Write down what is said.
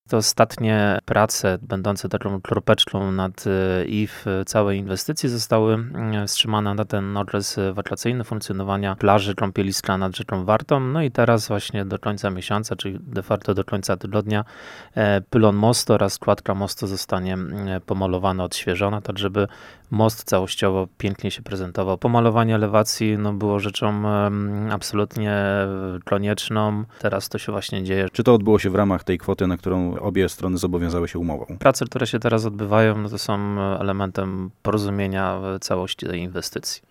To ostatnie prace będące taką kropeczką nad i w całej inwestycji zostały wstrzymane na ten okres wakacyjny funkcjonowania plaży kąpieliska nad rzeką Wartą. No i teraz właśnie do końca miesiąca, czyli de facto do końca tygodnia, pylon mostu oraz kładka mostu zostanie pomalowana, odświeżona, tak żeby most całościowo pięknie się prezentował. Pomalowanie elewacji było rzeczą absolutnie konieczną. Teraz to się właśnie dzieje. Czy to odbyło się w ramach tej kwoty, na którą obie strony zobowiązały się umową? Prace, które się teraz odbywają, to są elementem porozumienia całości tej inwestycji.